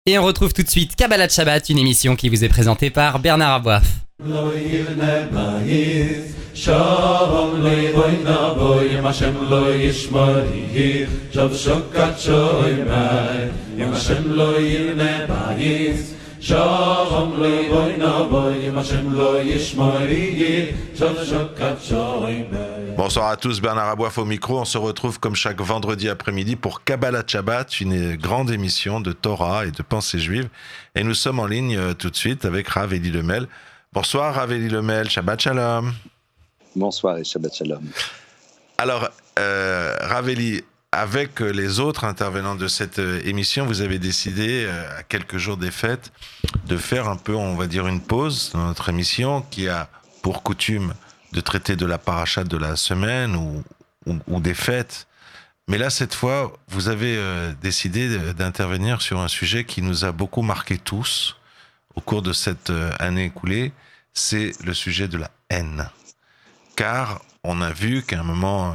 Et on retrouve tout de suite Kabbalat Shabbat, une émission qui vous est présentée par Bernard Aboif. Bonsoir à tous, Bernard Aboif au micro. On se retrouve comme chaque vendredi après-midi pour Kabbalat Shabbat, une grande émission de Torah et de pensée juive. Et nous sommes en ligne tout de suite avec Rav Eli Lemel. Bonsoir Rav Eli Lemel, Shabbat Shalom. Bonsoir et Shabbat Shalom. Alors, Rav Eli, avec les autres intervenants de cette émission, vous avez décidé, à quelques jours des fêtes, de faire un peu, on va dire, une pause dans notre émission qui a pour coutume de traiter de la paracha de la semaine ou des fêtes. Mais là, cette fois, vous avez décidé d'intervenir sur un sujet qui nous a beaucoup marqué tous au cours de cette année écoulée, c'est le sujet de la haine. Car on a vu qu'à un moment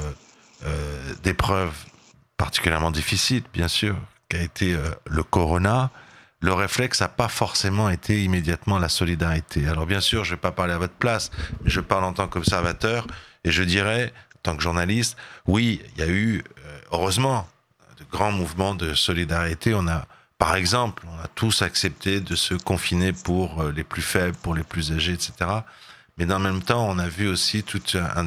d'épreuve particulièrement difficile, bien sûr, qu'a été le corona, le réflexe n'a pas forcément été immédiatement la solidarité. Alors bien sûr, je ne vais pas parler à votre place, mais je parle en tant qu'observateur, et je dirais, en tant que journaliste, oui, il y a eu, heureusement, de grands mouvements de solidarité. Par exemple, on a tous accepté de se confiner pour les plus faibles, pour les plus âgés, etc. Mais dans le même temps, on a vu aussi tout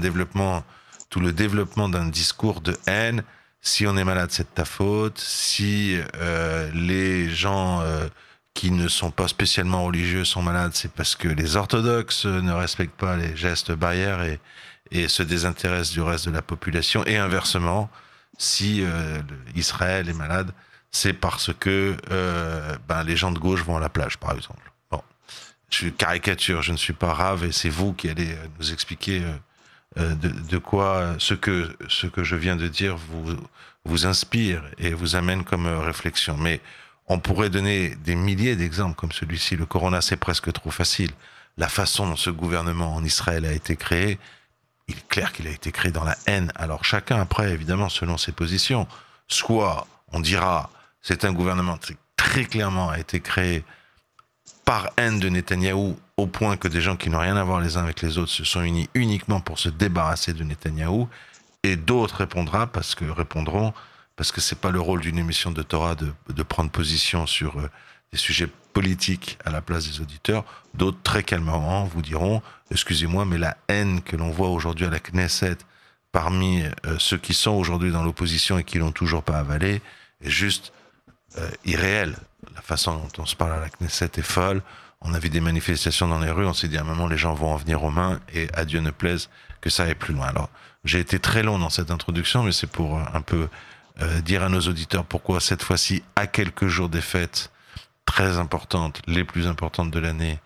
le développement d'un discours de haine. Si on est malade, c'est de ta faute. Si les gens qui ne sont pas spécialement religieux sont malades, c'est parce que les orthodoxes ne respectent pas les gestes barrières et se désintéressent du reste de la population. Et inversement, si Israël est malade, c'est parce que les gens de gauche vont à la plage, par exemple. Bon, je caricature, je ne suis pas Rav, et c'est vous qui allez nous expliquer de quoi ce que je viens de dire vous inspire et vous amène comme réflexion. Mais on pourrait donner des milliers d'exemples comme celui-ci. Le corona, c'est presque trop facile. La façon dont ce gouvernement en Israël a été créé, il est clair qu'il a été créé dans la haine. Alors chacun après, évidemment, selon ses positions. Soit on dira, c'est un gouvernement qui très clairement a été créé par haine de Netanyahou, au point que des gens qui n'ont rien à voir les uns avec les autres se sont unis uniquement pour se débarrasser de Netanyahou, et d'autres répondront, parce que c'est pas le rôle d'une émission de Torah de prendre position sur des sujets politiques à la place des auditeurs. D'autres, très calmement, vous diront, excusez-moi, mais la haine que l'on voit aujourd'hui à la Knesset parmi ceux qui sont aujourd'hui dans l'opposition et qui l'ont toujours pas avalé est juste irréelle. La façon dont on se parle à la Knesset est folle. On a vu des manifestations dans les rues, on s'est dit à un moment les gens vont en venir aux mains, et à Dieu ne plaise que ça aille plus loin. Alors, j'ai été très long dans cette introduction, mais c'est pour un peu dire à nos auditeurs pourquoi cette fois-ci, à quelques jours des fêtes très importantes, les plus importantes de l'année,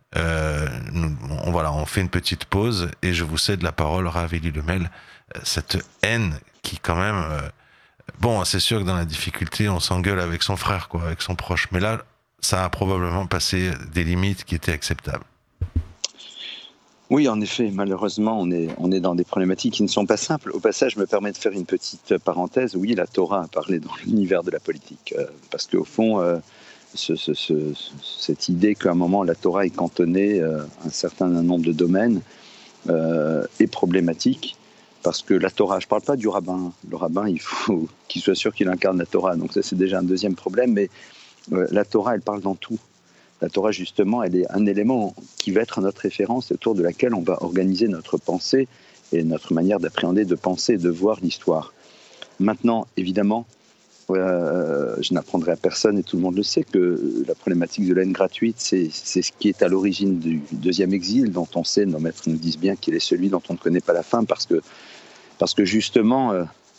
on fait une petite pause, et je vous cède la parole, Rav Eli Lemel. Cette haine qui quand même... c'est sûr que dans la difficulté, on s'engueule avec son frère, avec son proche. Mais là, ça a probablement passé des limites qui étaient acceptables. Oui, en effet, malheureusement, on est dans des problématiques qui ne sont pas simples. Au passage, je me permets de faire une petite parenthèse. Oui, la Torah a parlé dans l'univers de la politique. Parce qu'au fond, cette idée qu'à un moment, la Torah est cantonnée à un certain nombre de domaines est problématique. Parce que la Torah, je ne parle pas du rabbin. Le rabbin, il faut qu'il soit sûr qu'il incarne la Torah. Donc ça, c'est déjà un deuxième problème. Mais la Torah, elle parle dans tout. La Torah, justement, elle est un élément qui va être notre référence, autour de laquelle on va organiser notre pensée et notre manière d'appréhender, de penser, de voir l'histoire. Maintenant, évidemment, je n'apprendrai à personne, et tout le monde le sait, que la problématique de la haine gratuite, c'est ce qui est à l'origine du deuxième exil, dont on sait, nos maîtres nous disent bien qu'il est celui dont on ne connaît pas la fin, parce que justement,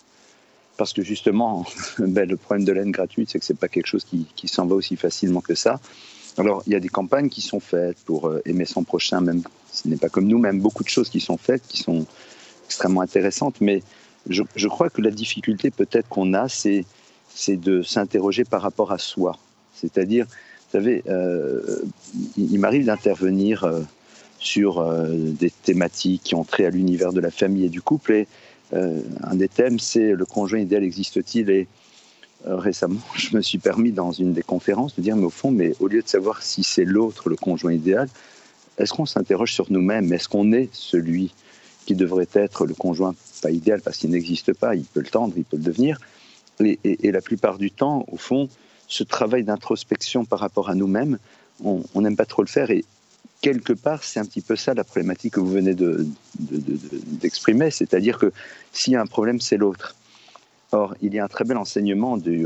le problème de la haine gratuite, c'est que c'est pas quelque chose qui s'en va aussi facilement que ça. Alors, il y a des campagnes qui sont faites pour aimer son prochain, même ce n'est pas comme nous, même beaucoup de choses qui sont faites, qui sont extrêmement intéressantes, mais je crois que la difficulté peut-être qu'on a, c'est de s'interroger par rapport à soi. C'est-à-dire, vous savez, il m'arrive d'intervenir sur des thématiques qui ont trait à l'univers de la famille et du couple, et un des thèmes, c'est le conjoint idéal existe-t-il, et récemment, je me suis permis dans une des conférences de dire, mais au fond, mais au lieu de savoir si c'est l'autre le conjoint idéal, est-ce qu'on s'interroge sur nous-mêmes? Est-ce qu'on est celui qui devrait être le conjoint, pas idéal parce qu'il n'existe pas, il peut le tendre, il peut le devenir. Et la plupart du temps, au fond, ce travail d'introspection par rapport à nous-mêmes, on n'aime pas trop le faire. Et quelque part, c'est un petit peu ça la problématique que vous venez d'exprimer, c'est-à-dire que s'il y a un problème, c'est l'autre. Or, il y a un très bel enseignement du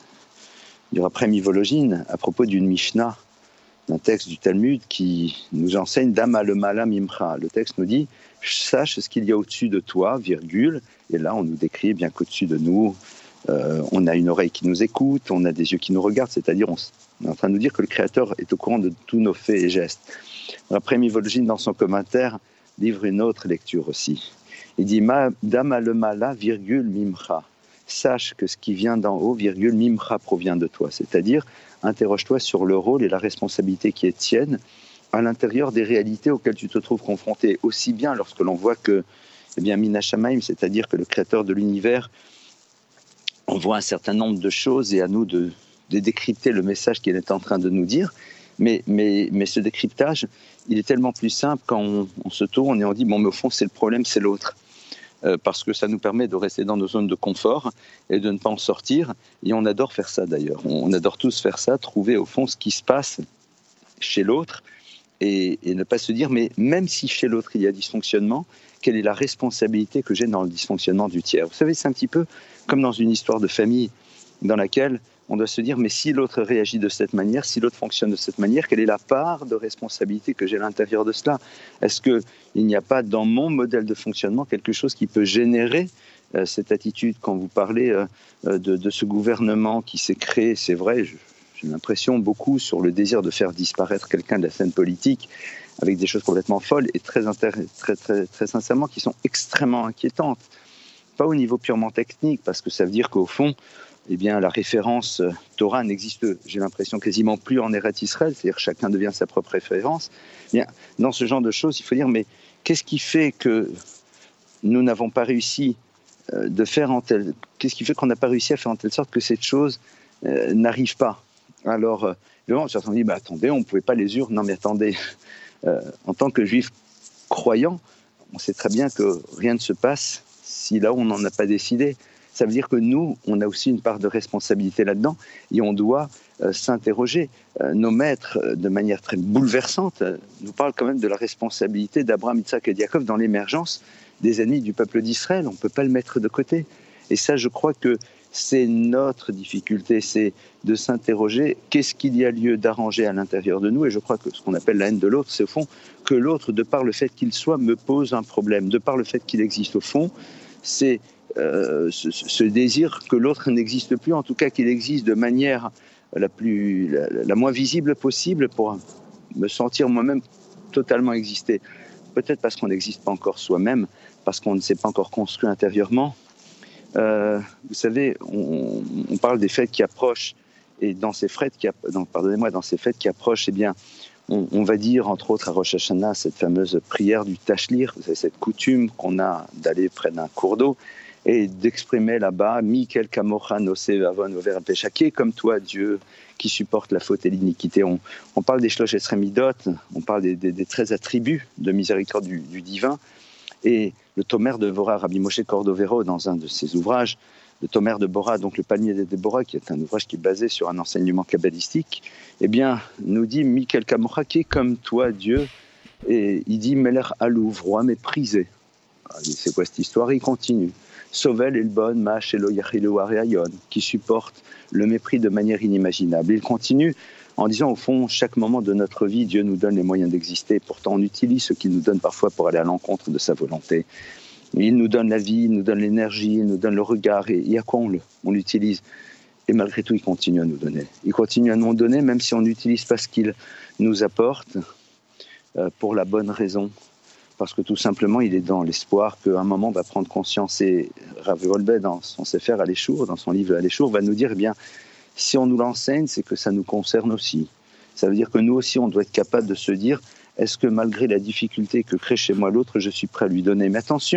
Rapremi Volojine à propos d'une Mishnah, d'un texte du Talmud qui nous enseigne Dama le mala mimcha. Le texte nous dit sache ce qu'il y a au-dessus de toi, virgule. Et là, on nous décrit bien qu'au-dessus de nous, on a une oreille qui nous écoute, on a des yeux qui nous regardent, c'est-à-dire on est en train de nous dire que le Créateur est au courant de tous nos faits et gestes. Après Mivolgine, dans son commentaire, livre une autre lecture aussi. Il dit Dama le mala, virgule, mimcha. Sache que ce qui vient d'en haut, virgule, mimcha provient de toi. C'est-à-dire, interroge-toi sur le rôle et la responsabilité qui est tienne à l'intérieur des réalités auxquelles tu te trouves confronté. Aussi bien lorsque l'on voit que, eh bien, Mina Shamaim, c'est-à-dire que le Créateur de l'univers, on voit un certain nombre de choses et à nous de décrypter le message qu'il est en train de nous dire. Mais ce décryptage, il est tellement plus simple quand on se tourne et on dit, bon, mais au fond, c'est le problème, c'est l'autre. Parce que ça nous permet de rester dans nos zones de confort et de ne pas en sortir. Et on adore faire ça d'ailleurs. On adore tous faire ça, trouver au fond ce qui se passe chez l'autre et ne pas se dire, mais même si chez l'autre il y a dysfonctionnement, quelle est la responsabilité que j'ai dans le dysfonctionnement du tiers? Vous savez, c'est un petit peu comme dans une histoire de famille dans laquelle on doit se dire, mais si l'autre réagit de cette manière, si l'autre fonctionne de cette manière, quelle est la part de responsabilité que j'ai à l'intérieur de cela? Est-ce qu'il n'y a pas dans mon modèle de fonctionnement quelque chose qui peut générer cette attitude? Quand vous parlez de ce gouvernement qui s'est créé, c'est vrai, j'ai l'impression beaucoup sur le désir de faire disparaître quelqu'un de la scène politique avec des choses complètement folles et très sincèrement qui sont extrêmement inquiétantes. Pas au niveau purement technique, parce que ça veut dire qu'au fond, eh bien, la référence Torah n'existe, j'ai l'impression, quasiment plus en Eretz Israël, c'est-à-dire que chacun devient sa propre référence. Eh bien, dans ce genre de choses, il faut dire, mais qu'est-ce qui fait que nous n'avons pas réussi de faire qu'est-ce qui fait qu'on n'a pas réussi à faire en telle sorte que cette chose n'arrive pas? Alors, évidemment, certains disent, attendez, on ne pouvait pas les urnes. Non, mais attendez, en tant que juif croyant, on sait très bien que rien ne se passe si là, on n'en a pas décidé. Ça veut dire que nous, on a aussi une part de responsabilité là-dedans et on doit s'interroger. Nos maîtres, de manière très bouleversante, nous parlent quand même de la responsabilité d'Abraham, Yitzhak et Yaakov dans l'émergence des ennemis du peuple d'Israël. On ne peut pas le mettre de côté. Et ça, je crois que c'est notre difficulté, c'est de s'interroger qu'est-ce qu'il y a lieu d'arranger à l'intérieur de nous. Et je crois que ce qu'on appelle la haine de l'autre, c'est au fond que l'autre, de par le fait qu'il soit, me pose un problème. De par le fait qu'il existe au fond, c'est ce désir que l'autre n'existe plus, en tout cas qu'il existe de manière la moins visible possible pour me sentir moi-même totalement exister. Peut-être parce qu'on n'existe pas encore soi-même, parce qu'on ne s'est pas encore construit intérieurement. Vous savez, on parle des fêtes qui approchent, et dans ces fêtes qui approchent, eh bien, on va dire, entre autres, à Rosh Hashanah, cette fameuse prière du Tachlir, vous savez, cette coutume qu'on a d'aller près d'un cours d'eau, et d'exprimer là-bas, Mikel Kamocha Nosé Avon Over Péchaké, comme toi, Dieu, qui supporte la faute et l'iniquité. On parle des Shlosh Esremidot, on parle des 13 attributs de miséricorde du divin. Et le Tomer de Bora, Rabbi Moshe Cordovero, dans un de ses ouvrages, le Tomer de Bora, donc le panier des Déborah, qui est un ouvrage qui est basé sur un enseignement kabbalistique, eh bien, nous dit Mikel Kamocha, qui est comme toi, Dieu, et il dit Meler Alouv, roi méprisé. C'est quoi cette histoire? Il continue. Sovel Elbon, Mach Elo Yachilo Areayon, qui supporte le mépris de manière inimaginable. Il continue en disant, au fond, chaque moment de notre vie, Dieu nous donne les moyens d'exister. Pourtant, on utilise ce qu'il nous donne parfois pour aller à l'encontre de sa volonté. Il nous donne la vie, il nous donne l'énergie, il nous donne le regard. Et à quoi on l'utilise? Et malgré tout, il continue à nous donner. Il continue à nous donner, même si on n'utilise pas ce qu'il nous apporte, pour la bonne raison. Parce que tout simplement, il est dans l'espoir qu'à un moment, on va prendre conscience. Et Rav Wolbe, dans son Sefer Aléchour, dans son livre Aléchour, va nous dire, eh bien, si on nous l'enseigne, c'est que ça nous concerne aussi. Ça veut dire que nous aussi, on doit être capable de se dire, est-ce que malgré la difficulté que crée chez moi l'autre, je suis prêt à lui donner? Mais attention,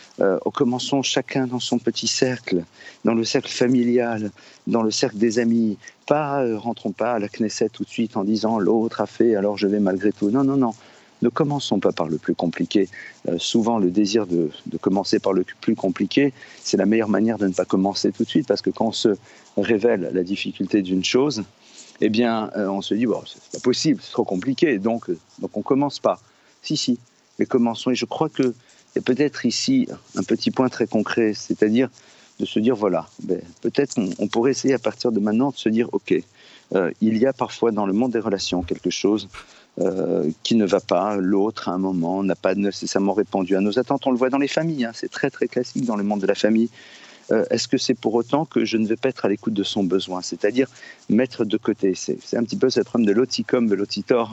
Commençons chacun dans son petit cercle, dans le cercle familial, dans le cercle des amis. Rentrons pas à la Knesset tout de suite en disant l'autre a fait, alors je vais malgré tout. Non, non, non. Ne commençons pas par le plus compliqué. Souvent, le désir de commencer par le plus compliqué, c'est la meilleure manière de ne pas commencer tout de suite, parce que quand on se révèle la difficulté d'une chose, eh bien, on se dit, bon, c'est pas possible, c'est trop compliqué, donc on commence pas. Si, mais commençons. Et je crois qu'il y a peut-être ici un petit point très concret, c'est-à-dire de se dire, voilà, peut-être on pourrait essayer à partir de maintenant de se dire, ok, il y a parfois dans le monde des relations quelque chose qui ne va pas, l'autre à un moment n'a pas nécessairement répondu à nos attentes. On le voit dans les familles, hein, c'est très très classique dans le monde de la famille. Est-ce que c'est pour autant que je ne vais pas être à l'écoute de son besoin, c'est-à-dire mettre de côté, c'est un petit peu ce problème de l'oticum, de l'otitor,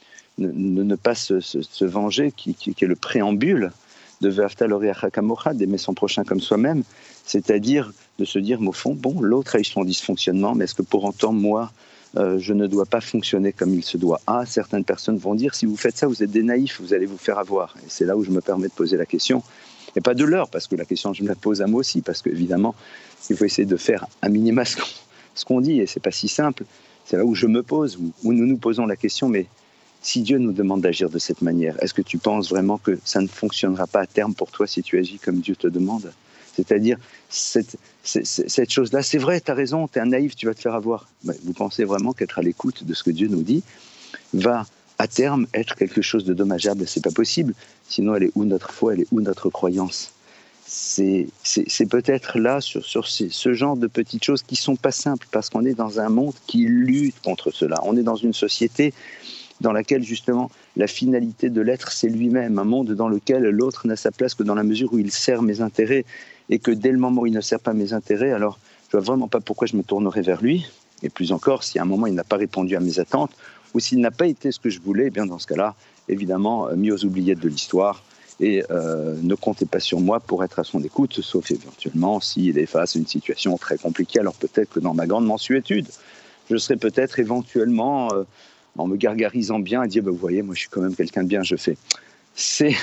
ne pas se venger, qui est le préambule de Ve'afta l'oreacha kamocha, d'aimer son prochain comme soi-même, c'est-à-dire de se dire, au fond, bon, l'autre a eu son dysfonctionnement, mais est-ce que pour autant, moi, je ne dois pas fonctionner comme il se doit. Certaines personnes vont dire, si vous faites ça, vous êtes des naïfs, vous allez vous faire avoir. Et c'est là où je me permets de poser la question, et pas de leur, parce que la question, je me la pose à moi aussi, parce qu'évidemment, il faut essayer de faire un minima ce qu'on dit, et c'est pas si simple. C'est là où je me pose, où nous nous posons la question, mais si Dieu nous demande d'agir de cette manière, est-ce que tu penses vraiment que ça ne fonctionnera pas à terme pour toi si tu agis comme Dieu te demande ? C'est-à-dire, cette chose-là, c'est vrai, tu as raison, tu es un naïf, tu vas te faire avoir. Vous pensez vraiment qu'être à l'écoute de ce que Dieu nous dit va, à terme, être quelque chose de dommageable ? C'est pas possible. Sinon, elle est où notre foi, elle est où notre croyance ? C'est peut-être là, sur ce genre de petites choses qui sont pas simples, parce qu'on est dans un monde qui lutte contre cela. On est dans une société dans laquelle, justement, la finalité de l'être, c'est lui-même. Un monde dans lequel l'autre n'a sa place que dans la mesure où il sert mes intérêts, et que dès le moment où il ne sert pas mes intérêts, alors je ne vois vraiment pas pourquoi je me tournerai vers lui. Et plus encore, si à un moment il n'a pas répondu à mes attentes, ou s'il n'a pas été ce que je voulais, eh bien dans ce cas-là, évidemment, mis aux oubliettes de l'histoire, et ne comptez pas sur moi pour être à son écoute, sauf éventuellement s'il est face à une situation très compliquée. Alors peut-être que dans ma grande mansuétude, je serai peut-être éventuellement... en me gargarisant bien et dire, vous voyez, moi je suis quand même quelqu'un de bien, je fais. C'est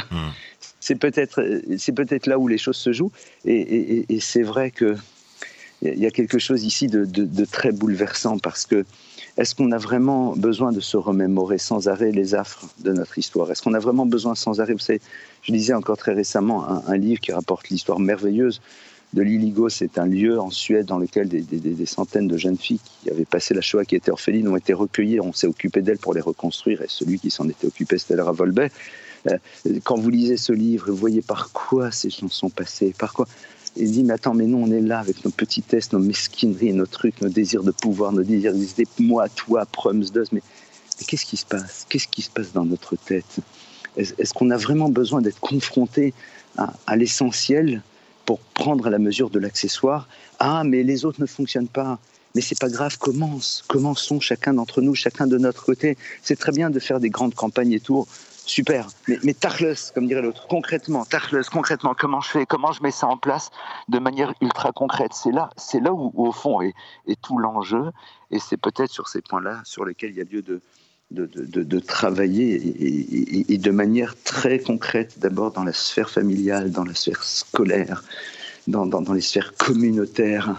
peut-être là où les choses se jouent, et c'est vrai qu'il y a quelque chose ici de très bouleversant, parce que est-ce qu'on a vraiment besoin de se remémorer sans arrêt les affres de notre histoire ? Est-ce qu'on a vraiment besoin sans arrêt ? Vous savez, je lisais encore très récemment un livre qui rapporte l'histoire merveilleuse de l'Iligo. C'est un lieu en Suède dans lequel des centaines de jeunes filles qui avaient passé la Shoah, qui étaient orphelines, ont été recueillies. On s'est occupé d'elles pour les reconstruire, et celui qui s'en était occupé, c'était le Rav Wolbe. Quand vous lisez ce livre, vous voyez par quoi ces gens sont passés, par quoi. Il dit, mais attends, mais nous on est là avec nos petitesses, nos mesquineries, nos trucs, nos désirs de pouvoir, nos désirs d'exister, moi, toi, promsdeus, mais qu'est-ce qui se passe ? Qu'est-ce qui se passe dans notre tête ? Est-ce qu'on a vraiment besoin d'être confronté à l'essentiel pour prendre la mesure de l'accessoire ? Mais les autres ne fonctionnent pas. Mais c'est pas grave, commençons chacun d'entre nous, chacun de notre côté. C'est très bien de faire des grandes campagnes et tout, super. Mais tachles, comme dirait l'autre, concrètement, comment je fais, comment je mets ça en place de manière ultra concrète ? C'est là où au fond est tout l'enjeu, et c'est peut-être sur ces points-là sur lesquels il y a lieu de travailler, et de manière très concrète, d'abord dans la sphère familiale, dans la sphère scolaire, dans les sphères communautaires.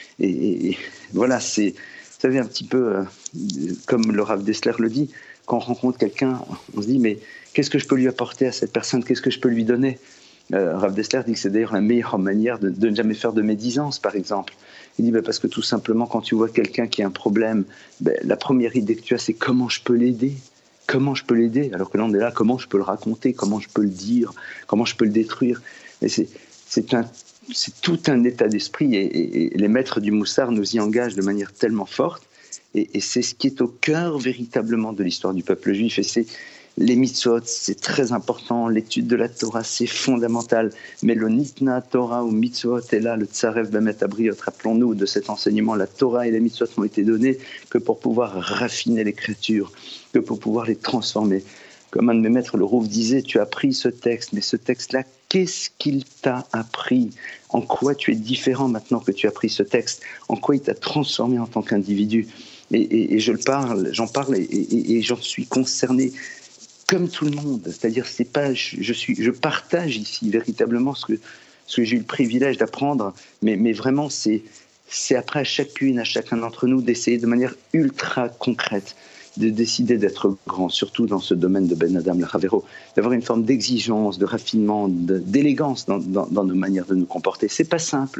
Et voilà, vous savez, un petit peu comme le Rav Dessler le dit, quand on rencontre quelqu'un, on se dit, mais qu'est-ce que je peux lui apporter à cette personne ? Qu'est-ce que je peux lui donner ? Rav Dessler dit que c'est d'ailleurs la meilleure manière de ne jamais faire de médisance, par exemple. Il dit, parce que tout simplement, quand tu vois quelqu'un qui a un problème, la première idée que tu as, c'est comment je peux l'aider ? Comment je peux l'aider ? Alors que là, on est là, comment je peux le raconter ? Comment je peux le dire ? Comment je peux le détruire ? Et c'est tout un état d'esprit, et les maîtres du Moussar nous y engagent de manière tellement forte, et c'est ce qui est au cœur véritablement de l'histoire du peuple juif, et c'est les mitzvot, c'est très important, l'étude de la Torah, c'est fondamental, mais le nitna Torah ou mitzvot est là, le tsarev bemet abriot, rappelons-nous de cet enseignement, la Torah et les mitzvot n'ont été donnés que pour pouvoir raffiner l'écriture, que pour pouvoir les transformer. Comme un de mes maîtres, le Rouf, disait, tu as appris ce texte, mais ce texte-là, qu'est-ce qu'il t'a appris ? En quoi tu es différent maintenant que tu as appris ce texte ? En quoi il t'a transformé en tant qu'individu ? Et j'en parle et j'en suis concerné comme tout le monde. C'est-à-dire, c'est pas, je partage ici véritablement ce que j'ai eu le privilège d'apprendre, mais vraiment, c'est après à chacun d'entre nous d'essayer de manière ultra concrète de décider d'être grand, surtout dans ce domaine de Ben Adam Lechavero, d'avoir une forme d'exigence, de raffinement, d'élégance dans nos manières de nous comporter. C'est pas simple,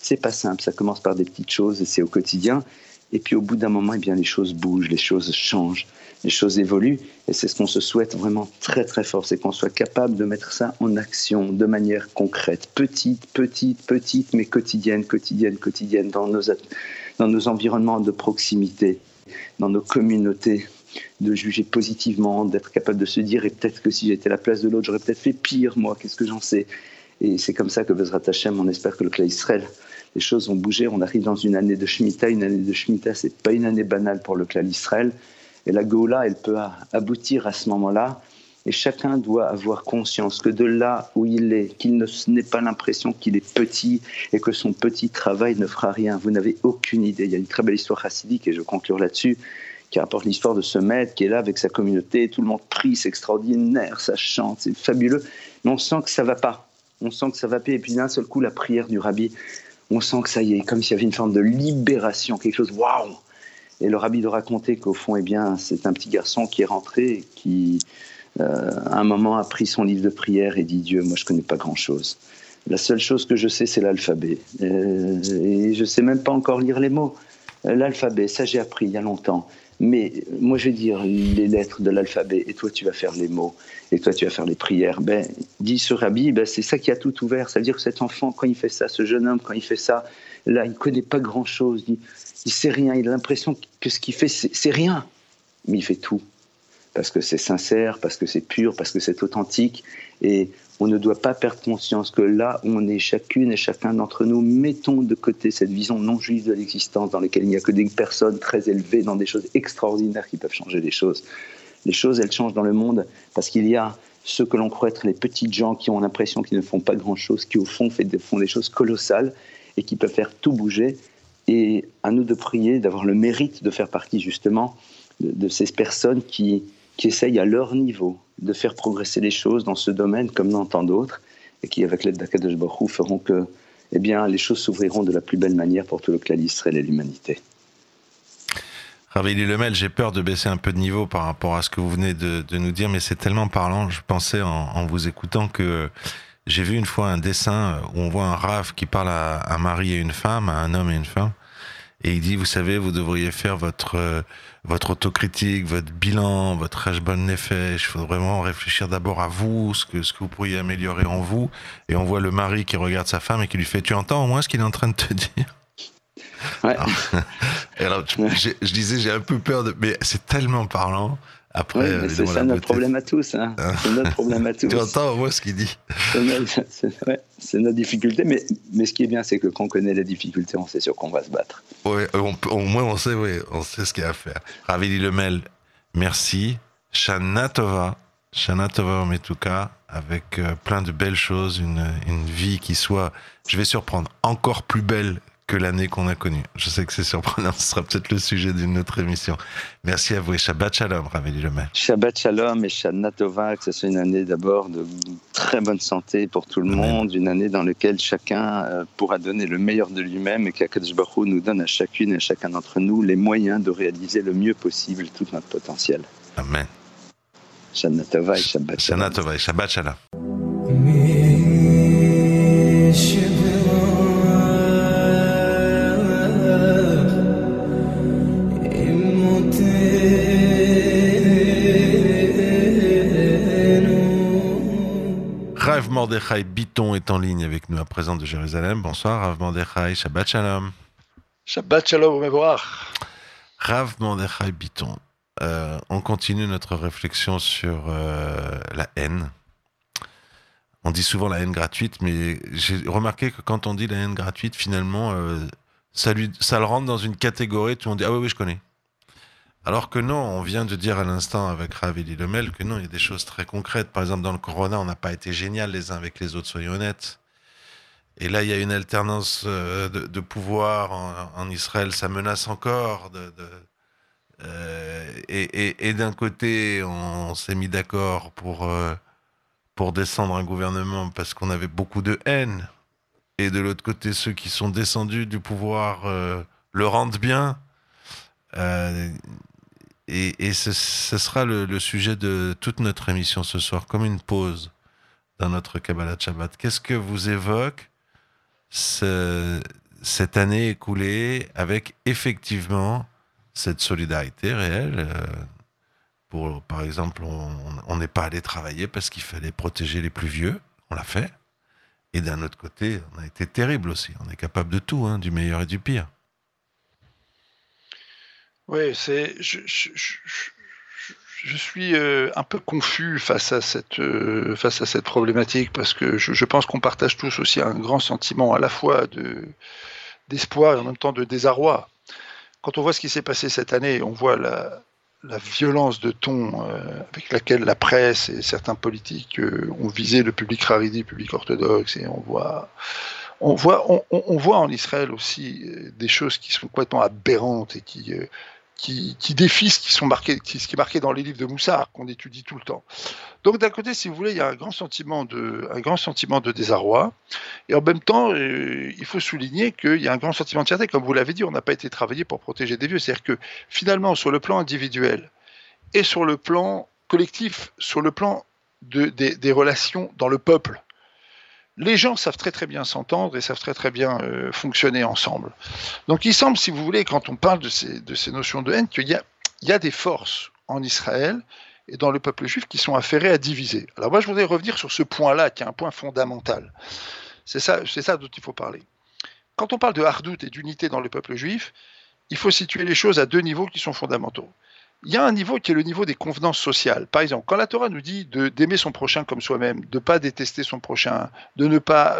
ça commence par des petites choses et c'est au quotidien, et puis au bout d'un moment, eh bien, les choses bougent, les choses changent, les choses évoluent, et c'est ce qu'on se souhaite vraiment très très fort, c'est qu'on soit capable de mettre ça en action de manière concrète, petite, mais quotidienne, dans nos environnements de proximité, dans nos communautés, de juger positivement, d'être capable de se dire, et peut-être que si j'étais à la place de l'autre, j'aurais peut-être fait pire, moi, qu'est-ce que j'en sais? Et c'est comme ça que Bezrat Hashem, on espère que le Klal Israël, les choses vont bouger, on arrive dans une année de Shemitah, c'est pas une année banale pour le Klal Israël, et la Géoula, elle peut aboutir à ce moment-là, et chacun doit avoir conscience que de là où il est, qu'il n'ait pas l'impression qu'il est petit et que son petit travail ne fera rien. Vous n'avez aucune idée. Il y a une très belle histoire chassidique, et je conclure là-dessus, qui rapporte l'histoire de ce maître qui est là avec sa communauté. Tout le monde prie, c'est extraordinaire, ça chante, c'est fabuleux. Mais on sent que ça ne va pas. On sent que ça va pas. Et puis d'un seul coup, la prière du rabbi, on sent que ça y est, comme s'il y avait une forme de libération, quelque chose, waouh! Et le rabbi de raconter qu'au fond, eh bien, c'est un petit garçon qui est rentré et qui... à un moment a pris son livre de prière et dit Dieu, moi je connais pas grand chose, la seule chose que je sais c'est l'alphabet, et je sais même pas encore lire les mots, l'alphabet ça j'ai appris il y a longtemps, mais moi je vais dire les lettres de l'alphabet et toi tu vas faire les mots et toi tu vas faire les prières. Dit ce rabbi, c'est ça qui a tout ouvert. Ça veut dire que cet enfant, quand il fait ça, ce jeune homme, quand il fait ça, là il connaît pas grand chose, il sait rien, il a l'impression que ce qu'il fait c'est rien, mais il fait tout parce que c'est sincère, parce que c'est pur, parce que c'est authentique. Et on ne doit pas perdre conscience que là où on est chacune et chacun d'entre nous, mettons de côté cette vision non juive de l'existence dans laquelle il n'y a que des personnes très élevées dans des choses extraordinaires qui peuvent changer les choses. Les choses, elles changent dans le monde parce qu'il y a ceux que l'on croit être les petites gens qui ont l'impression qu'ils ne font pas grand-chose, qui au fond font des choses colossales et qui peuvent faire tout bouger. Et à nous de prier, d'avoir le mérite de faire partie justement de ces personnes qui essayent à leur niveau de faire progresser les choses dans ce domaine comme dans tant d'autres, et qui, avec l'aide d'Akadosh Baruch Hu, feront que les choses s'ouvriront de la plus belle manière pour tout le Klal Israël et l'humanité. Rav Eli Lemel, j'ai peur de baisser un peu de niveau par rapport à ce que vous venez de nous dire, mais c'est tellement parlant. Je pensais en vous écoutant que j'ai vu une fois un dessin où on voit un Rav qui parle à un mari et une femme, à un homme et une femme, et il dit, vous savez, vous devriez faire votre autocritique, votre bilan, votre Heshbon Nefesh. Il faut vraiment réfléchir d'abord à vous, ce que vous pourriez améliorer en vous. Et on voit le mari qui regarde sa femme et qui lui fait, tu entends au moins ce qu'il est en train de te dire? Ouais. Alors je disais, j'ai un peu peur mais c'est tellement parlant. Après, oui, c'est ça notre problème à tous. Hein. C'est notre problème à tous. Tu entends au moins ce qu'il dit. C'est notre difficulté, mais ce qui est bien, c'est que quand on connaît les difficultés, on sait sur quoi on va se battre. Oui, au moins on sait ce qu'il y a à faire. Rav Eli Lemel, merci. Shana Tova en tout cas, avec plein de belles choses, une vie qui soit, je vais surprendre, encore plus belle que l'année qu'on a connue. Je sais que c'est surprenant, ce sera peut-être le sujet d'une autre émission. Merci à vous et Shabbat Shalom, Rav Eli Lemel. Shabbat Shalom et Shana Tova, que ce soit une année d'abord de très bonne santé pour tout le monde, une année dans laquelle chacun pourra donner le meilleur de lui-même et qu'Akadosh Baruch Hu nous donne à chacune et à chacun d'entre nous les moyens de réaliser le mieux possible tout notre potentiel. Amen. Shana Tova et Shabbat Shalom. Shana Tova et Shabbat Shalom. Rav Mordechai Bitton est en ligne avec nous à présent de Jérusalem. Bonsoir Rav Mordechai, Shabbat Shalom. Shabbat Shalom, au revoir. Rav Mordechai Bitton, on continue notre réflexion sur la haine. On dit souvent la haine gratuite, mais j'ai remarqué que quand on dit la haine gratuite, finalement, ça le rentre dans une catégorie, tout le monde dit « Ah oui, je connais ». Alors que non, on vient de dire à l'instant avec Rav Eli Lemel que non, il y a des choses très concrètes. Par exemple, dans le Corona, on n'a pas été génial les uns avec les autres, soyons honnêtes. Et là, il y a une alternance de pouvoir en Israël, ça menace encore. et d'un côté, on s'est mis d'accord pour descendre un gouvernement parce qu'on avait beaucoup de haine. Et de l'autre côté, ceux qui sont descendus du pouvoir le rendent bien. Et ce sera le sujet de toute notre émission ce soir, comme une pause dans notre Kabbalat Shabbat. Qu'est-ce que vous évoque cette année écoulée avec effectivement cette solidarité réelle par exemple, on n'est pas allé travailler parce qu'il fallait protéger les plus vieux, on l'a fait. Et d'un autre côté, on a été terrible aussi. On est capable de tout, du meilleur et du pire. Oui, je suis un peu confus face à cette problématique parce que je pense qu'on partage tous aussi un grand sentiment à la fois d'espoir et en même temps de désarroi. Quand on voit ce qui s'est passé cette année, on voit la violence de ton avec laquelle la presse et certains politiques ont visé le public haredi, le public orthodoxe, et on voit en Israël aussi des choses qui sont complètement aberrantes et qui défient ce qui est marqué dans les livres de Moussard, qu'on étudie tout le temps. Donc d'un côté, si vous voulez, il y a un grand sentiment de désarroi, et en même temps, il faut souligner qu'il y a un grand sentiment de fierté. Comme vous l'avez dit, on n'a pas été travaillé pour protéger des vieux. C'est-à-dire que finalement, sur le plan individuel et sur le plan collectif, sur le plan des relations dans le peuple, les gens savent très très bien s'entendre et savent très très bien fonctionner ensemble. Donc il semble, si vous voulez, quand on parle de ces notions de haine, qu'il y a des forces en Israël et dans le peuple juif qui sont affairées à diviser. Alors moi je voudrais revenir sur ce point-là, qui est un point fondamental. C'est ça dont il faut parler. Quand on parle de hardout et d'unité dans le peuple juif, il faut situer les choses à deux niveaux qui sont fondamentaux. Il y a un niveau qui est le niveau des convenances sociales. Par exemple, quand la Torah nous dit d'aimer son prochain comme soi-même, de ne pas détester son prochain, de ne pas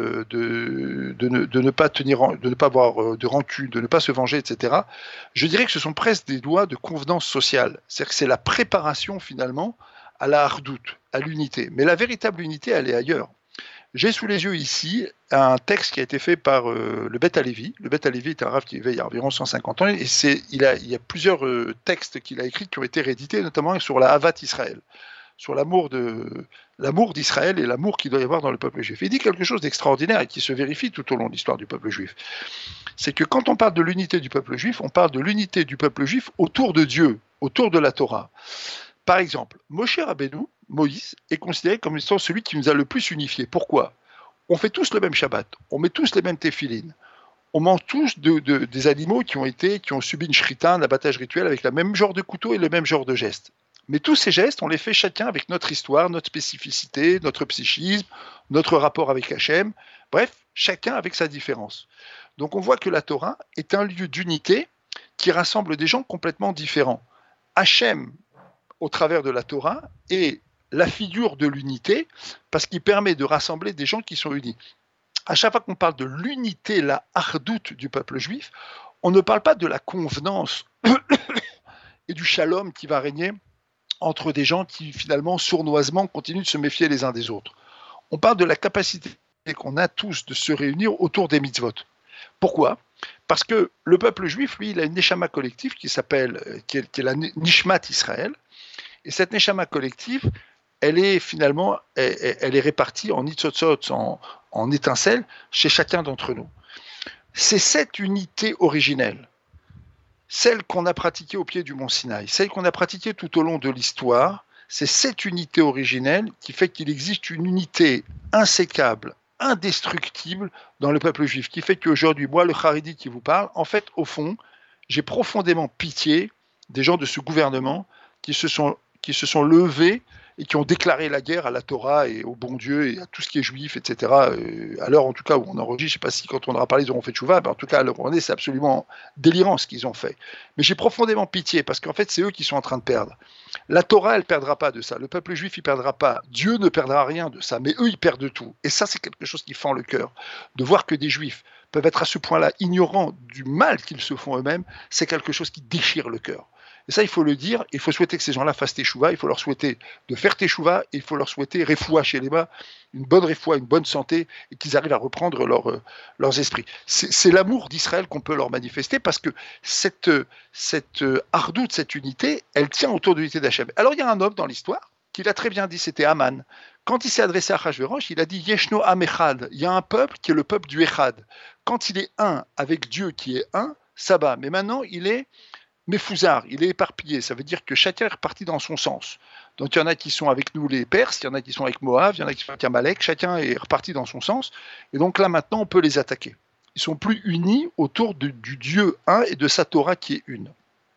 avoir de rancune, de ne pas se venger, etc., je dirais que ce sont presque des lois de convenance sociale. C'est-à-dire que c'est la préparation finalement à la hardout, à l'unité. Mais la véritable unité, elle est ailleurs. J'ai sous les yeux ici un texte qui a été fait par le Beth Halevi. Le Beth Halevi est un rav qui vivait il y a environ 150 ans, et il y a plusieurs textes qu'il a écrits qui ont été réédités, notamment sur la Havat Israël, sur l'amour d'Israël et l'amour qu'il doit y avoir dans le peuple juif. Il dit quelque chose d'extraordinaire et qui se vérifie tout au long de l'histoire du peuple juif. C'est que quand on parle de l'unité du peuple juif, on parle de l'unité du peuple juif autour de Dieu, autour de la Torah. Par exemple, Moshe Rabbeinu, Moïse, est considéré comme étant celui qui nous a le plus unifiés. Pourquoi ? On fait tous le même Shabbat, on met tous les mêmes téphilines, on mange tous des animaux qui ont subi une shrita, un abattage rituel avec le même genre de couteau et le même genre de gestes. Mais tous ces gestes, on les fait chacun avec notre histoire, notre spécificité, notre psychisme, notre rapport avec Hachem. Bref, chacun avec sa différence. Donc on voit que la Torah est un lieu d'unité qui rassemble des gens complètement différents. Hachem, au travers de la Torah, est la figure de l'unité, parce qu'il permet de rassembler des gens qui sont unis. À chaque fois qu'on parle de l'unité, la hardout du peuple juif, on ne parle pas de la convenance et du shalom qui va régner entre des gens qui, finalement, sournoisement, continuent de se méfier les uns des autres. On parle de la capacité qu'on a tous de se réunir autour des mitzvot. Pourquoi ? Parce que le peuple juif, lui, il a une neshama collective qui est la Nishmat Israël. Et cette neshama collective, elle est finalement, elle est répartie en nitzotzot, en étincelles, chez chacun d'entre nous. C'est cette unité originelle, celle qu'on a pratiquée au pied du mont Sinaï, celle qu'on a pratiquée tout au long de l'histoire, c'est cette unité originelle qui fait qu'il existe une unité insécable, indestructible dans le peuple juif, qui fait qu'aujourd'hui, moi, le Haredi qui vous parle, en fait, au fond, j'ai profondément pitié des gens de ce gouvernement qui se sont levés et qui ont déclaré la guerre à la Torah et au bon Dieu et à tout ce qui est juif, etc. À l'heure, en tout cas, où on enregistre, je ne sais pas si quand on aura parlé, ils auront fait tchouva, mais en tout cas, à l'heure où on est, c'est absolument délirant ce qu'ils ont fait. Mais j'ai profondément pitié, parce qu'en fait, c'est eux qui sont en train de perdre. La Torah, elle ne perdra pas de ça. Le peuple juif, il ne perdra pas. Dieu ne perdra rien de ça. Mais eux, ils perdent tout. Et ça, c'est quelque chose qui fend le cœur. De voir que des juifs peuvent être à ce point-là ignorants du mal qu'ils se font eux-mêmes, c'est quelque chose qui déchire le cœur. Et ça, il faut le dire, il faut souhaiter que ces gens-là fassent teshuva, il faut leur souhaiter de faire teshuva, et il faut leur souhaiter refoua chez les bas, une bonne refoua, une bonne santé, et qu'ils arrivent à reprendre leurs esprits. C'est l'amour d'Israël qu'on peut leur manifester, parce que cette hardout, cette unité, elle tient autour de l'unité d'Hachem. Alors il y a un homme dans l'histoire, qui l'a très bien dit, c'était Aman. Quand il s'est adressé à Achashverosh, il a dit Yeshno Am Echad. Il y a un peuple qui est le peuple du Echad. Quand il est un avec Dieu qui est un, ça va. Mais maintenant, il est méfouzard, il est éparpillé. Ça veut dire que chacun est reparti dans son sens. Donc il y en a qui sont avec nous les Perses, il y en a qui sont avec Moab, il y en a qui sont avec Amalek. Chacun est reparti dans son sens. Et donc là, maintenant, on peut les attaquer. Ils sont plus unis autour du Dieu un et de sa Torah qui est une.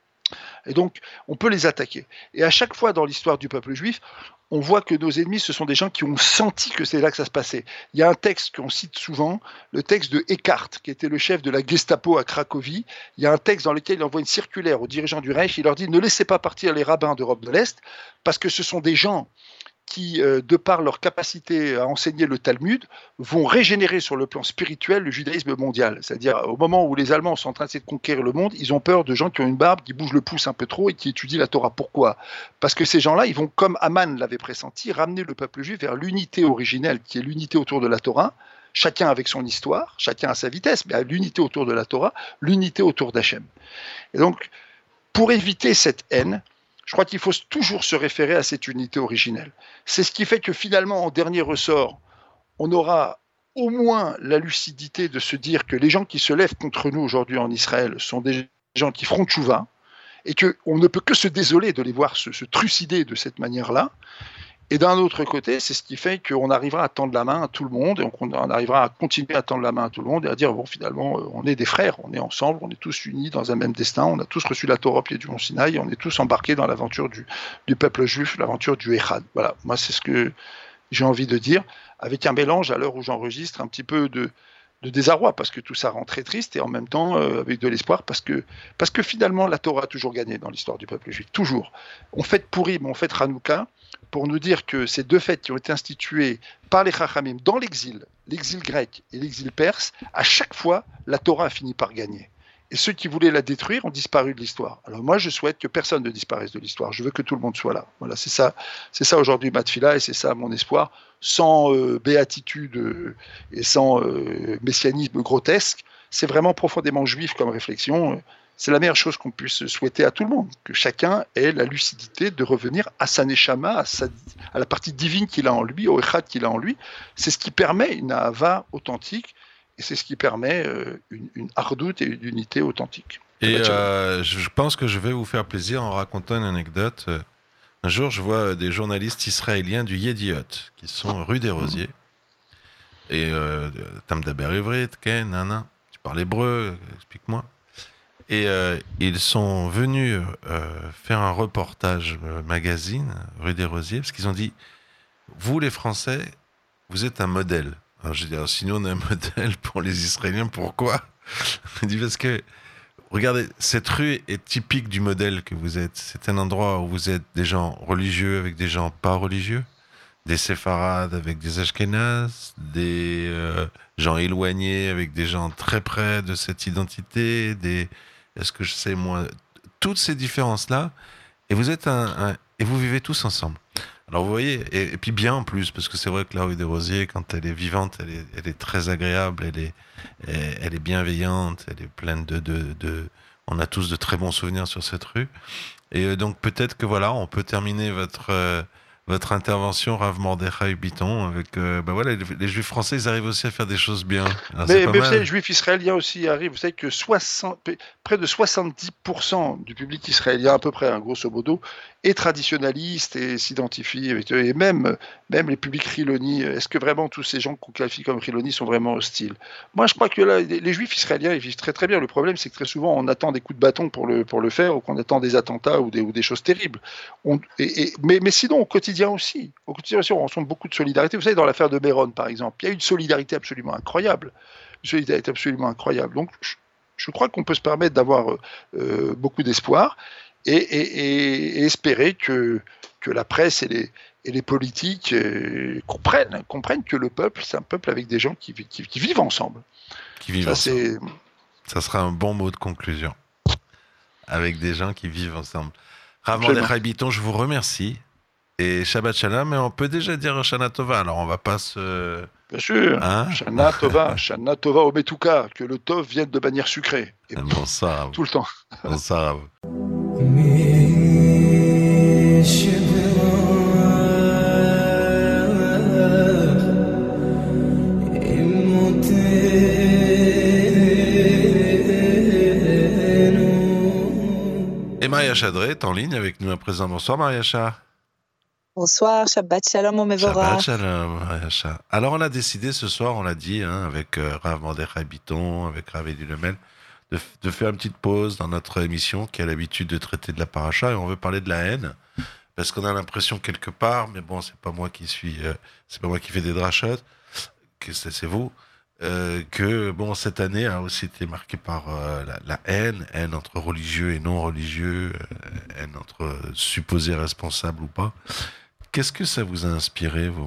Et donc, on peut les attaquer. Et à chaque fois dans l'histoire du peuple juif, on voit que nos ennemis, ce sont des gens qui ont senti que c'est là que ça se passait. Il y a un texte qu'on cite souvent, le texte de Eckart, qui était le chef de la Gestapo à Cracovie. Il y a un texte dans lequel il envoie une circulaire aux dirigeants du Reich. Il leur dit « Ne laissez pas partir les rabbins d'Europe de l'Est, parce que ce sont des gens qui, de par leur capacité à enseigner le Talmud, vont régénérer sur le plan spirituel le judaïsme mondial. C'est-à-dire, au moment où les Allemands sont en train de conquérir le monde, ils ont peur de gens qui ont une barbe, qui bougent le pouce un peu trop et qui étudient la Torah. Pourquoi ? Parce que ces gens-là, ils vont, comme Aman l'avait pressenti, ramener le peuple juif vers l'unité originelle, qui est l'unité autour de la Torah, chacun avec son histoire, chacun à sa vitesse, mais à l'unité autour de la Torah, l'unité autour d'Hachem. Et donc, pour éviter cette haine, je crois qu'il faut toujours se référer à cette unité originelle. C'est ce qui fait que finalement, en dernier ressort, on aura au moins la lucidité de se dire que les gens qui se lèvent contre nous aujourd'hui en Israël sont des gens qui feront tchouva, et qu'on ne peut que se désoler de les voir se trucider de cette manière-là. Et d'un autre côté, c'est ce qui fait qu'on arrivera à tendre la main à tout le monde, et on arrivera à continuer à tendre la main à tout le monde, et à dire, bon, finalement, on est des frères, on est ensemble, on est tous unis dans un même destin, on a tous reçu la Torah au pied du mont Sinaï, on est tous embarqués dans l'aventure du peuple juif, l'aventure du Echad. Voilà, moi, c'est ce que j'ai envie de dire, avec un mélange, à l'heure où j'enregistre, un petit peu de désarroi, parce que tout ça rend très triste, et en même temps avec de l'espoir, parce que finalement, la Torah a toujours gagné dans l'histoire du peuple juif, toujours. On fête Purim, on fête Hanouka, pour nous dire que ces deux fêtes qui ont été instituées par les Chachamim dans l'exil grec et l'exil perse, à chaque fois, la Torah a fini par gagner. Et ceux qui voulaient la détruire ont disparu de l'histoire. Alors moi, je souhaite que personne ne disparaisse de l'histoire. Je veux que tout le monde soit là. Voilà, c'est ça aujourd'hui ma tfila, et c'est ça mon espoir, sans béatitude et sans messianisme grotesque. C'est vraiment profondément juif comme réflexion. C'est la meilleure chose qu'on puisse souhaiter à tout le monde, que chacun ait la lucidité de revenir à sa neshama, à la partie divine qu'il a en lui, au echad qu'il a en lui. C'est ce qui permet une ahava authentique, et c'est ce qui permet une hardout et une unité authentique. Et je pense que je vais vous faire plaisir en racontant une anecdote. Un jour, je vois des journalistes israéliens du Yediot, qui sont rue des Rosiers. Et Tam Daber Ivrit, Ken, Nana, tu parles hébreu, explique-moi. Et ils sont venus faire un reportage magazine, rue des Rosiers, parce qu'ils ont dit, vous les Français, vous êtes un modèle. Alors je dis, alors, sinon on est un modèle pour les Israéliens, pourquoi ? Je dis, parce que, regardez, cette rue est typique du modèle que vous êtes. C'est un endroit où vous êtes des gens religieux avec des gens pas religieux, des séfarades avec des ashkénazes, des gens éloignés avec des gens très près de cette identité, est-ce que je sais moi, toutes ces différences-là, et vous êtes et vous vivez tous ensemble. Alors vous voyez, et puis bien en plus, parce que c'est vrai que la rue des Rosiers, quand elle est vivante, elle est très agréable, elle est bienveillante, elle est pleine on a tous de très bons souvenirs sur cette rue. Et donc peut-être que voilà, on peut terminer votre intervention, Rav Mordechai Bitton, avec voilà, les Juifs français, ils arrivent aussi à faire des choses bien. Alors, mais vous savez, les Juifs israéliens aussi arrivent. Vous savez que près de 70% du public israélien, à peu près, hein, grosso modo, est traditionnaliste et s'identifie avec eux. Et même les publics Riloni, est-ce que vraiment tous ces gens qu'on qualifie comme Riloni sont vraiment hostiles ? Moi, je crois que là, les Juifs israéliens, ils vivent très très bien. Le problème, c'est que très souvent, on attend des coups de bâton pour le faire, ou qu'on attend des attentats ou des choses terribles. Mais sinon, au quotidien aussi, on ressent beaucoup de solidarité. Vous savez, dans l'affaire de Méron, par exemple, il y a une solidarité absolument incroyable. Donc, je crois qu'on peut se permettre d'avoir beaucoup d'espoir et espérer que la presse et les politiques comprennent que le peuple, c'est un peuple avec des gens qui vivent ensemble. Qui vivent ensemble. Ça sera un bon mot de conclusion. avec des gens qui vivent ensemble. Rav Absolument. Mordechai Bitton, je vous remercie. Et Shabbat Shalom, mais on peut déjà dire Shana Tova, alors on va pas se... Bien sûr, Hein? Shana Tova Ometuka, que le Tov vienne de manière sucrée. Et Bonsoir à vous. tout le temps. Bonsoir à vous. Et Maria Chadré est en ligne avec nous à présent. Bonsoir Mariacha. Bonsoir, Shabbat Shalom au Shabbat Mevorach. Shalom, Mariacha. Alors on a décidé ce soir, on l'a dit, avec Rav Mordechai Bitton, avec Rav Eli Lemel, de faire une petite pause dans notre émission qui a l'habitude de traiter de la paracha, et on veut parler de la haine, parce qu'on a l'impression quelque part, mais bon, c'est pas moi qui fais des drachot, que c'est vous, que bon, cette année a aussi été marquée par la haine entre religieux et non religieux, haine entre supposés responsables ou pas. Qu'est-ce que ça vous a inspiré, vous?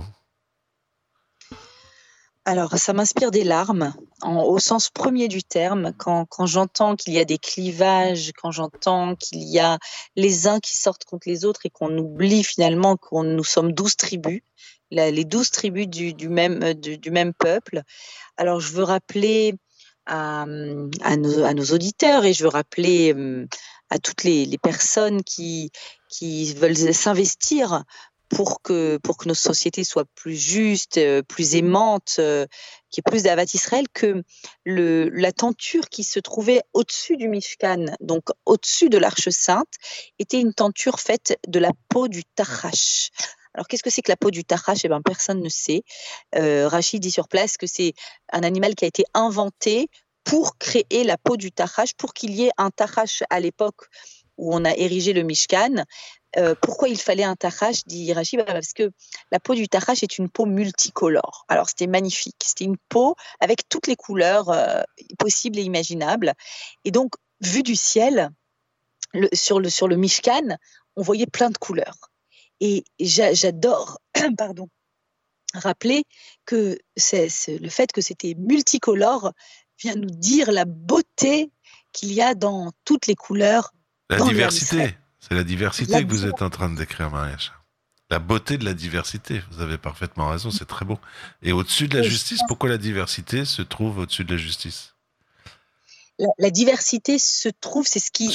Alors, ça m'inspire des larmes, au sens premier du terme, quand j'entends qu'il y a des clivages, quand j'entends qu'il y a les uns qui sortent contre les autres et qu'on oublie finalement que nous sommes 12 tribus, les 12 tribus du même peuple. Alors, je veux rappeler à nos auditeurs et je veux rappeler à toutes les personnes qui veulent s'investir pour que nos sociétés soient plus justes, plus aimantes, qu'il y ait plus d'Avat Israël, que la tenture qui se trouvait au-dessus du Mishkan, donc au-dessus de l'Arche Sainte, était une tenture faite de la peau du Tachash. Alors, qu'est-ce que c'est que la peau du Tachash? Eh bien, personne ne sait. Rachid dit sur place que c'est un animal qui a été inventé pour créer la peau du Tachash, pour qu'il y ait un Tachash à l'époque où on a érigé le Mishkan. Pourquoi il fallait un tachash, dit Rachid? Parce que la peau du tachash est une peau multicolore. Alors, c'était magnifique. C'était une peau avec toutes les couleurs possibles et imaginables. Et donc, vu du ciel, sur le Mishkan, on voyait plein de couleurs. Et j'adore rappeler que le fait que c'était multicolore vient nous dire la beauté qu'il y a dans toutes les couleurs. La diversité. C'est la diversité que vous êtes en train de décrire, Mariacha. La beauté de la diversité. Vous avez parfaitement raison, c'est très beau. Et au-dessus de la justice, pourquoi la diversité se trouve au-dessus de la justice? La diversité se trouve, c'est ce qui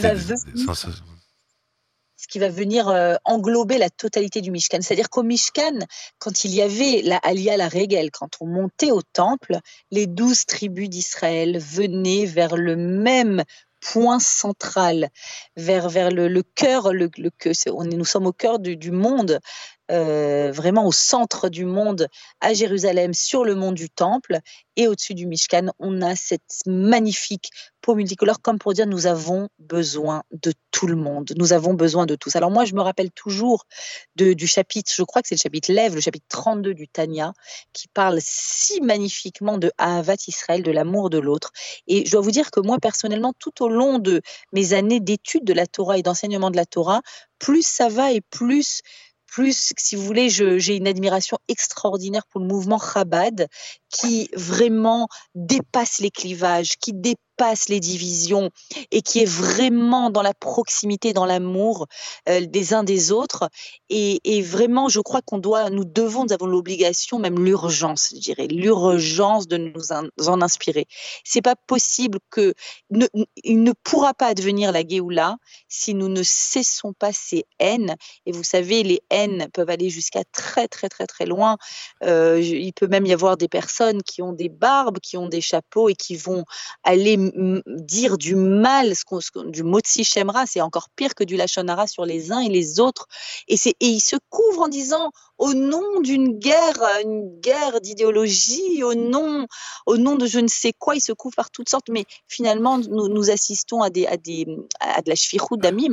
va venir englober la totalité du Mishkan. C'est-à-dire qu'au Mishkan, quand il y avait la Aliyah, la Régel, quand on montait au temple, les 12 tribus d'Israël venaient vers le même point central, vers le cœur, nous sommes au cœur du monde, vraiment au centre du monde, à Jérusalem, sur le mont du Temple, et au-dessus du Mishkan, on a cette magnifique peau multicolore, comme pour dire nous avons besoin de tout le monde, nous avons besoin de tous. Alors moi, je me rappelle toujours du chapitre, je crois que c'est le chapitre Lève, le chapitre 32 du Tanya, qui parle si magnifiquement de Ahavat Israël, de l'amour de l'autre. Et je dois vous dire que moi, personnellement, tout au long de mes années d'études de la Torah et d'enseignement de la Torah, plus ça va et plus, si vous voulez, j'ai une admiration extraordinaire pour le mouvement Chabad qui vraiment dépasse les clivages, qui dépasse les divisions et qui est vraiment dans la proximité, dans l'amour des uns des autres. Et vraiment, je crois nous avons l'obligation, même l'urgence, je dirais, l'urgence de nous en inspirer. C'est pas possible il ne pourra pas advenir la Géoula si nous ne cessons pas ces haines. Et vous savez, les haines peuvent aller jusqu'à très, très, très, très loin. Il peut même y avoir des personnes qui ont des barbes, qui ont des chapeaux et qui vont aller dire du mal, du Motsi Shemra, c'est encore pire que du Lachon Hara sur les uns et les autres. Et ils se couvrent en disant, au nom d'une guerre d'idéologie, au nom de je ne sais quoi, ils se couvrent par toutes sortes. Mais finalement, nous assistons à de la shfichut damim,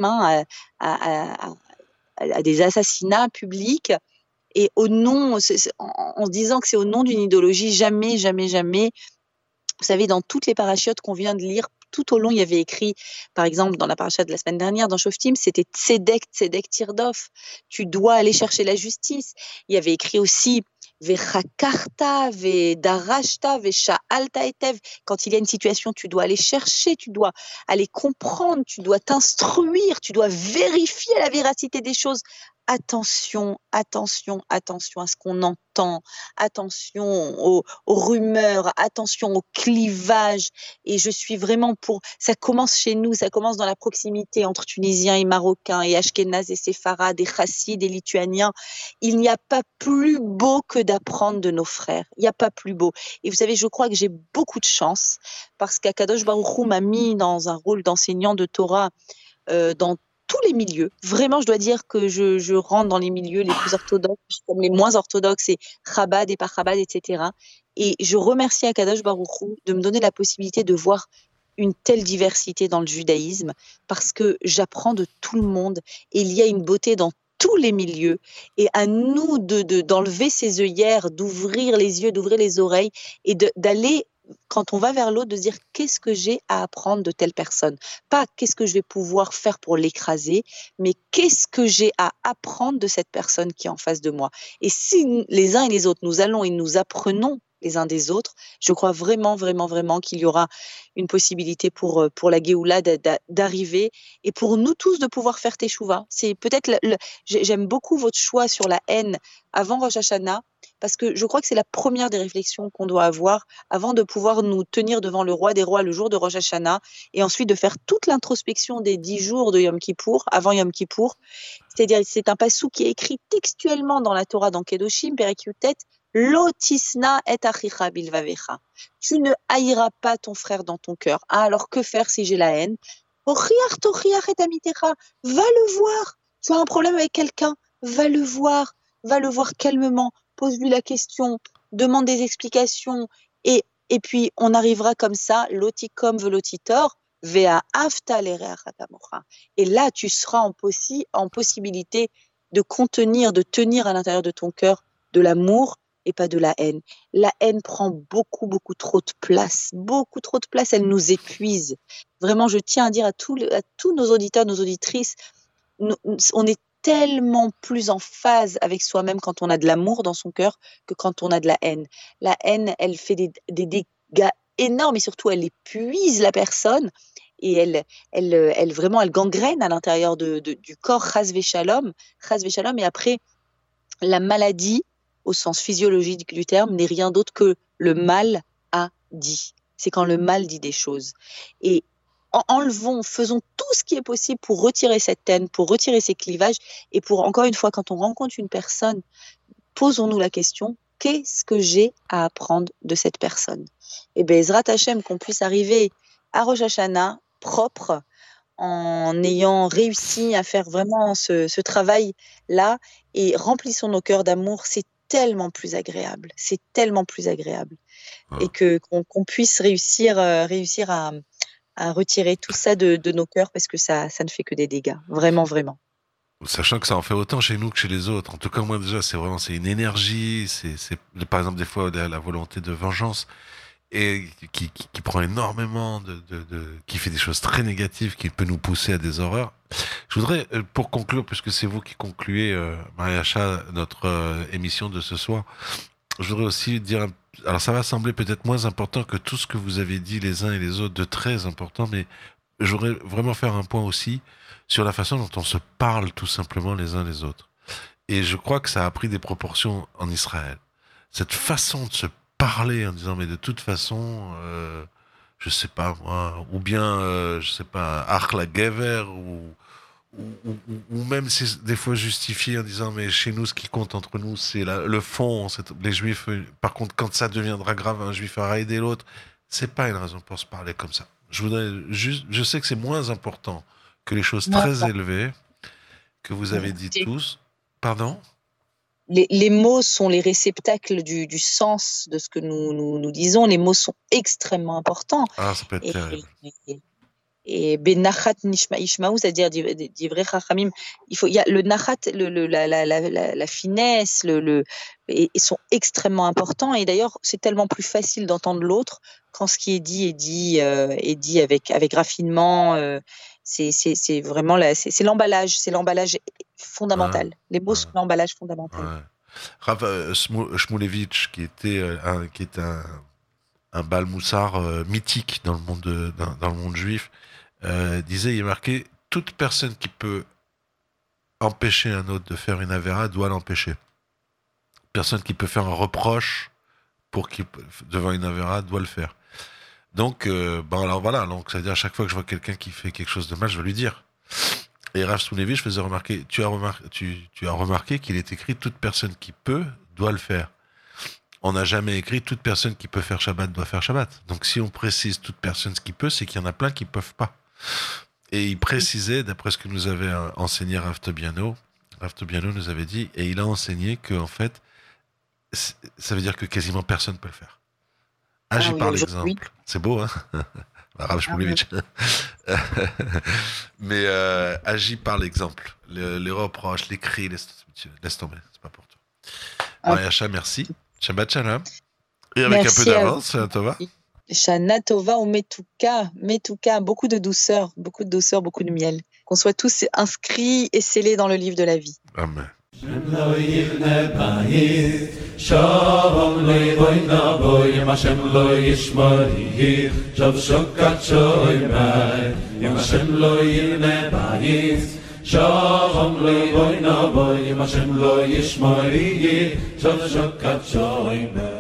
à des assassinats publics. Et en se disant que c'est au nom d'une idéologie, jamais, jamais, jamais. Vous savez, dans toutes les parachiotes qu'on vient de lire, tout au long, il y avait écrit, par exemple, dans la paracha de la semaine dernière, dans Shoftim, c'était Tzedek, Tzedek Tirdof. Tu dois aller chercher la justice. Il y avait écrit aussi vechakarta, vedarashta, vesha'alta etev. Quand il y a une situation, tu dois aller chercher, tu dois aller comprendre, tu dois t'instruire, tu dois vérifier la véracité des choses. Attention, attention, attention à ce qu'on entend, attention aux rumeurs, attention au clivage. Et je suis vraiment pour. Ça commence chez nous, ça commence dans la proximité entre Tunisiens et Marocains, et Ashkénazes et Séfarades, et Chassides et Lituaniens. Il n'y a pas plus beau que d'apprendre de nos frères. Il n'y a pas plus beau. Et vous savez, je crois que j'ai beaucoup de chance parce qu'Akadosh Baruch Hu m'a mis dans un rôle d'enseignant de Torah dans tous les milieux. Vraiment, je dois dire que je rentre dans les milieux les plus orthodoxes, comme les moins orthodoxes, et Chabad et pas Chabad, etc. Et je remercie Akadosh Baruch Hu de me donner la possibilité de voir une telle diversité dans le judaïsme, parce que j'apprends de tout le monde, et il y a une beauté dans tous les milieux, et à nous d'enlever ces œillères, d'ouvrir les yeux, d'ouvrir les oreilles, et d'aller, quand on va vers l'autre, de se dire qu'est-ce que j'ai à apprendre de telle personne. Pas qu'est-ce que je vais pouvoir faire pour l'écraser, mais qu'est-ce que j'ai à apprendre de cette personne qui est en face de moi. Et si les uns et les autres, nous allons et nous apprenons les uns des autres, je crois vraiment, vraiment, vraiment qu'il y aura une possibilité pour la Géoula d'arriver, et pour nous tous de pouvoir faire Teshuvah. C'est peut-être, j'aime beaucoup votre choix sur la haine avant Rosh Hashanah, parce que je crois que c'est la première des réflexions qu'on doit avoir avant de pouvoir nous tenir devant le roi des rois le jour de Rosh Hashanah, et ensuite de faire toute l'introspection des 10 jours de Yom Kippour, avant Yom Kippour. C'est-à-dire, c'est un passou qui est écrit textuellement dans la Torah, dans Kedoshim, Perek Yutet, Lo tisna et achicha bilvavecha. Tu ne haïras pas ton frère dans ton cœur. Ah, alors que faire si j'ai la haine? Ochiach tochiach et amitecha. Va le voir. Tu as un problème avec quelqu'un, va le voir. Va le voir calmement. Pose-lui la question. Demande des explications. Et puis, on arrivera comme ça, lotikom velotitor, vea afta lereachatamocha. Et là, tu seras en possibilité de contenir, de tenir à l'intérieur de ton cœur de l'amour et pas de la haine. La haine prend beaucoup, beaucoup trop de place. Beaucoup trop de place, elle nous épuise. Vraiment, je tiens à dire à tous nos auditeurs, nos auditrices, on est tellement plus en phase avec soi-même quand on a de l'amour dans son cœur que quand on a de la haine. La haine, elle fait des dégâts énormes, et surtout, elle épuise la personne, et elle vraiment, elle gangrène à l'intérieur du corps, chas v'shalom, et après, la maladie, au sens physiologique du terme, n'est rien d'autre que le mal a dit. C'est quand le mal dit des choses. Et faisons tout ce qui est possible pour retirer cette haine, pour retirer ces clivages, et pour, encore une fois, quand on rencontre une personne, posons-nous la question, qu'est-ce que j'ai à apprendre de cette personne? Et Bezrat Hashem, qu'on puisse arriver à Rosh Hashanah propre, en ayant réussi à faire vraiment ce travail-là, et remplissons nos cœurs d'amour, c'est tellement plus agréable, c'est tellement plus agréable. Et qu'on puisse réussir à retirer tout ça de nos cœurs, parce que ça ne fait que des dégâts, vraiment, vraiment. Sachant que ça en fait autant chez nous que chez les autres. En tout cas, moi déjà, c'est une énergie, c'est par exemple des fois la volonté de vengeance, et qui prend énormément qui fait des choses très négatives, qui peut nous pousser à des horreurs. Je voudrais, pour conclure, puisque c'est vous qui concluez, Maria-Cha, notre émission de ce soir, je voudrais aussi dire, alors ça va sembler peut-être moins important que tout ce que vous avez dit les uns et les autres, de très important, mais je voudrais vraiment faire un point aussi sur la façon dont on se parle tout simplement les uns les autres. Et je crois que ça a pris des proportions en Israël. Cette façon de se parler en disant, mais de toute façon, je sais pas moi, ou bien, je sais pas, Ach la Gever, ou même c'est des fois justifié en disant, mais chez nous, ce qui compte entre nous, c'est le fond. Les juifs, par contre, quand ça deviendra grave, un juif aura aidé l'autre, c'est pas une raison pour se parler comme ça. Je sais que c'est moins important que les choses très élevées que vous avez dit tous. Pardon? Les mots sont les réceptacles du sens de ce que nous disons. Les mots sont extrêmement importants. Ah, ça peut être terrible. Et benachat nishma ishmaou, c'est-à-dire d'ivrei chachamim, il y a le nachat, la finesse, et sont extrêmement importants. Et d'ailleurs, c'est tellement plus facile d'entendre l'autre quand ce qui est dit avec raffinement. C'est vraiment c'est l'emballage fondamental. Les mots sont l'emballage fondamental. Ouais. Rav Shmulevitch, qui était un Baal Moussar mythique dans le monde juif, disait, il est marqué, toute personne qui peut empêcher un autre de faire une avéra doit l'empêcher. Personne qui peut faire un reproche devant une avéra doit le faire. Donc, alors voilà, donc ça veut dire à chaque fois que je vois quelqu'un qui fait quelque chose de mal, je vais lui dire. Et Rav Shmulevitch faisait remarquer, tu as remarqué qu'il est écrit toute personne qui peut doit le faire. On n'a jamais écrit toute personne qui peut faire Shabbat doit faire Shabbat. Donc si on précise toute personne qui peut, c'est qu'il y en a plein qui peuvent pas. Et il précisait, d'après ce que nous avait enseigné Rav Tobiano nous avait dit, et il a enseigné que en fait, ça veut dire que quasiment personne peut le faire. Agis par l'exemple. Oui. C'est beau, hein? Rav Shmulevitch. Mais agis par l'exemple. Les reproches, les cris, laisse tomber, c'est pas pour toi. Mariacha, merci. Shabbat Shalom. Et avec merci un peu d'avance, Shana Tova. Shana Tova ou Metuka, beaucoup de douceur, beaucoup de miel. Qu'on soit tous inscrits et scellés dans le livre de la vie. Amen. Shem lo yivne bayit, shalom lo yivoyna boyim, Hashem lo yishmorih, shav shokat shoymai. Hashem lo yivne bayit, shalom lo yivoyna boyim, Hashem lo yishmorih, shav shokat shoymai.